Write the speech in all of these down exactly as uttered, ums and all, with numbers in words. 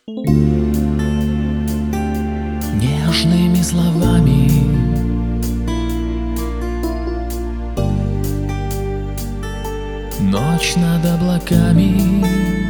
Нежными словами ночь над облаками.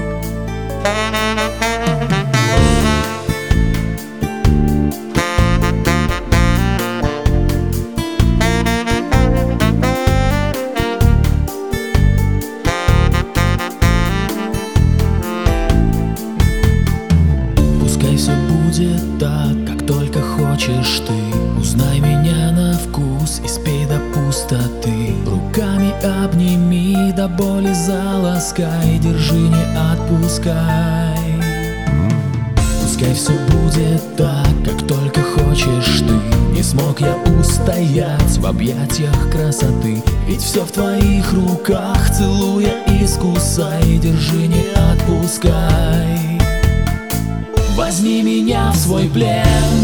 Пускай все будет так, как только хочешь ты. Узнай меня на вкус и спей до пустоты. Руками обними, до боли заласкай, держи, не отпускай. Пускай все будет так, как только хочешь ты. Не смог я устоять в объятиях красоты. Ведь все в твоих руках, целуя искусай, держи, не отпускай. Возьми меня в свой плен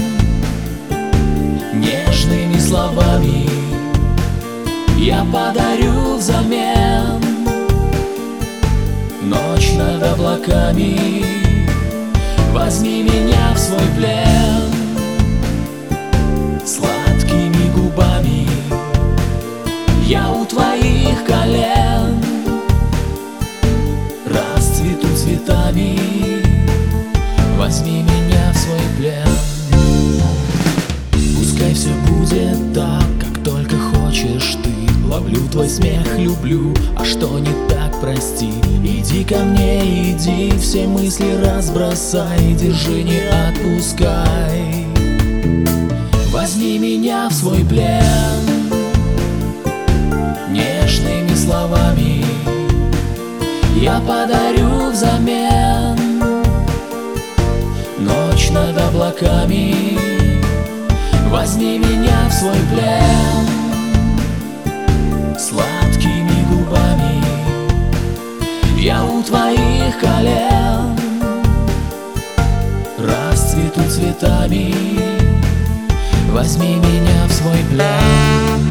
нежными словами, я подарю взамен ночь над облаками. Возьми меня в свой плен сладкими губами, я у твоих колен расцвету цветами. Возьми меня в свой плен. Пускай все будет так, как только хочешь ты. Ловлю твой смех, люблю, а что не так, прости. Иди ко мне, иди, все мысли разбросай, держи, не отпускай. Возьми меня в свой плен нежными словами, я подарю взамен ночь над облаками. Возьми меня в свой плен сладкими губами, я у твоих колен расцвету цветами. Возьми меня в свой плен.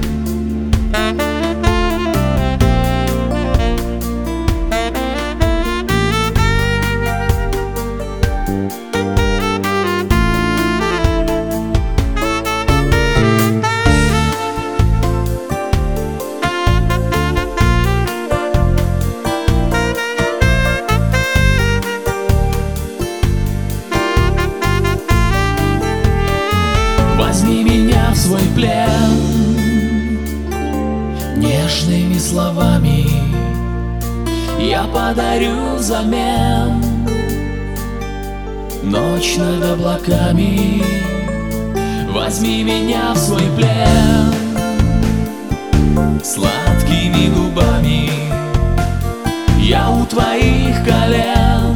Возьми меня в свой плен нежными словами, я подарю взамен ночь над облаками. Возьми меня в свой плен сладкими губами, я у твоих колен